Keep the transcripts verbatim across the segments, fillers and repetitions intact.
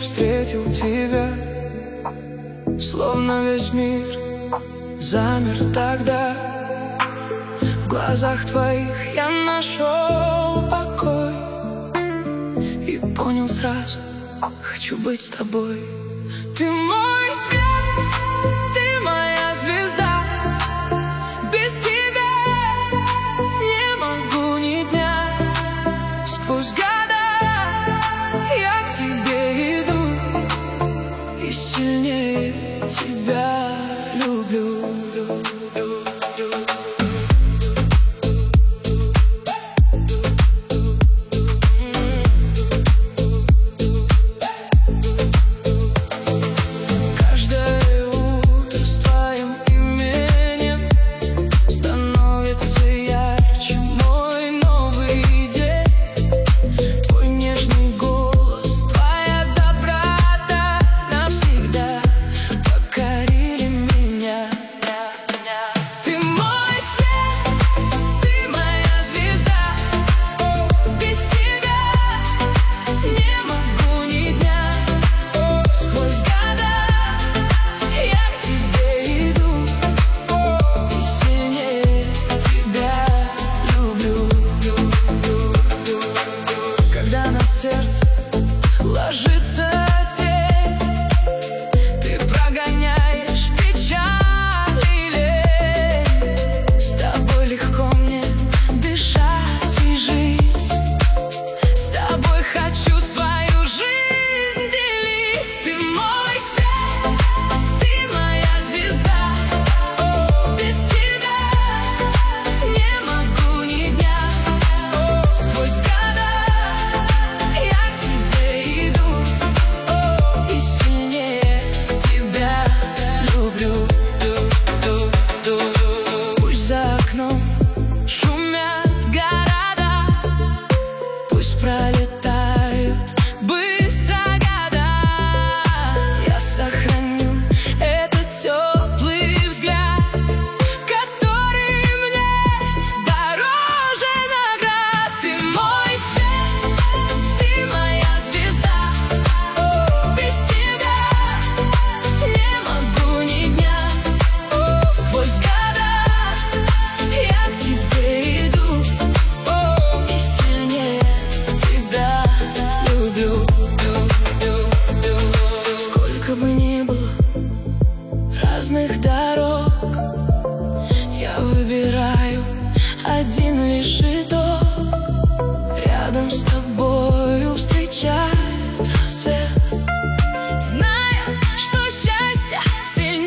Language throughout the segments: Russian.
встретил тебя, словно весь мир замер тогда. В глазах твоих я нашел покой и понял сразу: хочу быть с тобой. Ты мой свет, ты моя звезда. Без тебя не могу ни дня. Сквозь года я к тебе иду и сильнее тебя люблю. Сердце ложится тень, ты прогоняешь печаль и лень. С тобой легко мне дышать и жить, с тобой хочу свою жизнь делить. Ты мой свет, ты моя звезда. Без тебя не могу ни дня. Сквозь года шумят города, пусть пролетают быстро года. Я сохраню этот теплый взгляд, который мне дороже наград. Ты мой свет, ты моя звезда. Без тебя не могу ни дня. Сквозь года я к тебе иду и сильнее тебя люблю. Сколько бы ни было разных дорог, я выбираю один лишь итог. Рядом с тобою встречает рассвет, зная, что счастье сильнее.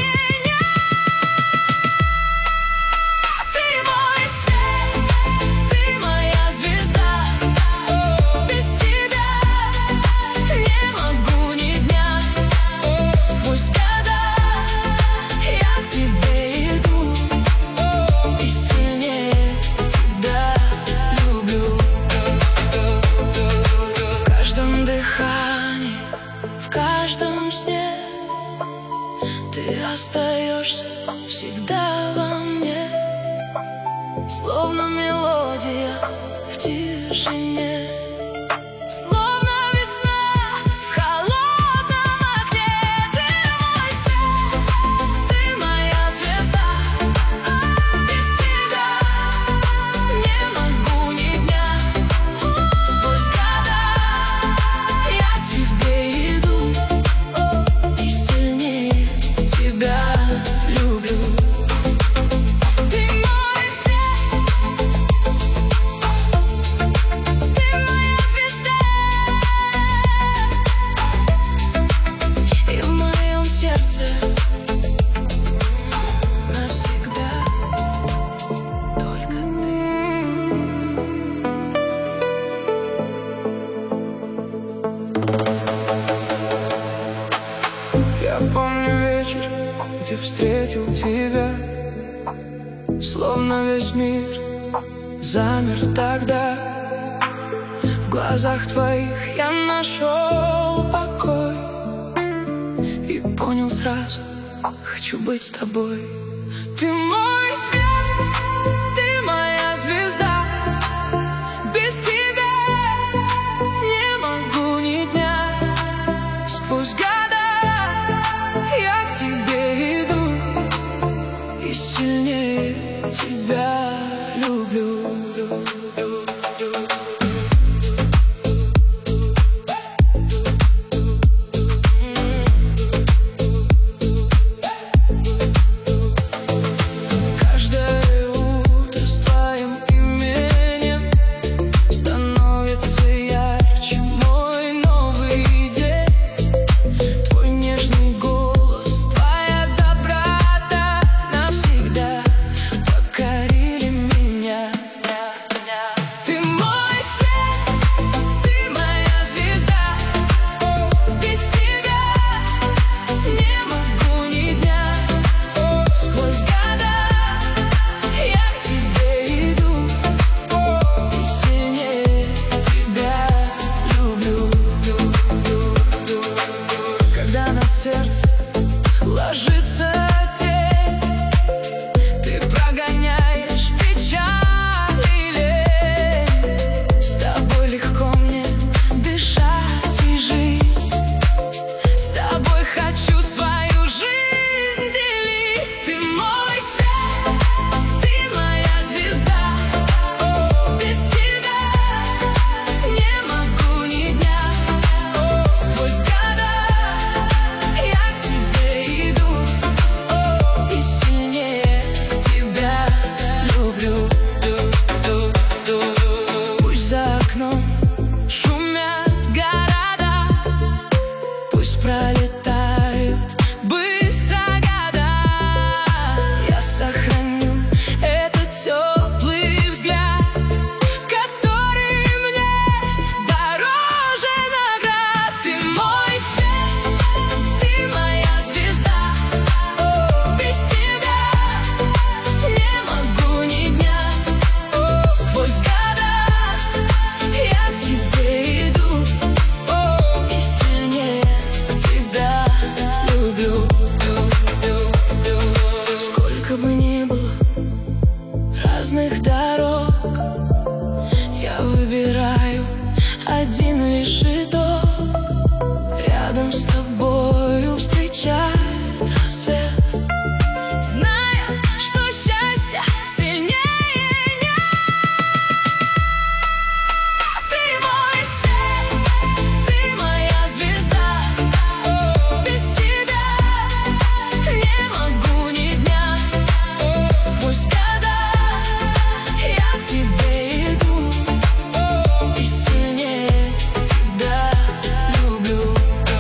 В каждом сне ты остаешься всегда во мне, словно мелодия в тишине, словно весна в холодном окне. Ты мой свет, ты моя звезда. Без тебя не могу ни дня. Сквозь года я к тебе иду и сильнее тебя люблю. Ты мой свет, ты моя звезда. И в моем сердце навсегда только ты. Я помню вечер, где встретил тебя, словно весь мир замер тогда. В глазах твоих я нашел покой и понял сразу: хочу быть с тобой. Ты мой свет, ты моя звезда. Без тебя не могу ни дня. и сильнее тебя люблю. Каждое утро с твоим именем становится ярче мой новый день. Твой нежный голос, твоя доброта навсегда покорили меня. Ты мой свет, ты моя звезда. Без тебя не могу ни дня. Сквозь года я к тебе иду и сильнее тебя люблю. Когда на сердце ложится тень, ты прогоняешь печаль и лень. С тобой легко мне дышать и жить. С тобой хочу свою жизнь делить. Ты мой свет, ты моя звезда. Без тебя не могу ни дня. Сквозь года я к тебе иду и сильнее тебя люблю. Пусть за окном шумят города, пусть пролетают быстро года. Я сохраню этот теплый взгляд, который мне дороже наград. Ты мой свет, ты моя звезда. Без тебя не могу ни дня. Сквозь года я к тебе иду и сильнее тебя люблю. Сколько бы ни было разных дорог, я выбираю один лишь итог. Рядом с тобою встречает рассвет, зная, что счастье сильнее нет. Ты мой свет, ты моя звезда. Без тебя не могу ни дня. Сквозь года я к тебе иду и сильнее тебя люблю.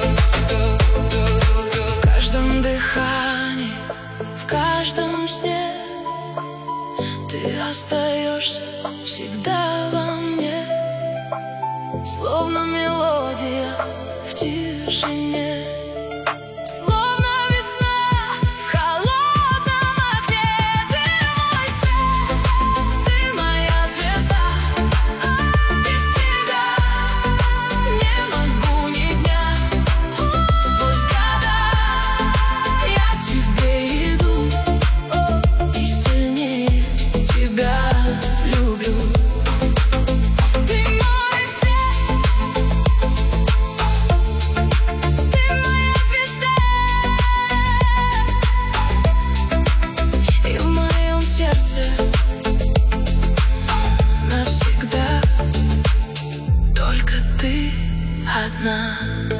В каждом дыхании, в каждом сне ты остаешься всегда во мне, словно мелодия в тишине, словно весна в холодном окне. Ты мой свет, ты моя звезда. Без тебя не могу ни дня. Сквозь года я к тебе иду и сильнее тебя люблю. Ты мой свет, ты моя звезда. И в моем сердце навсегда только ты одна.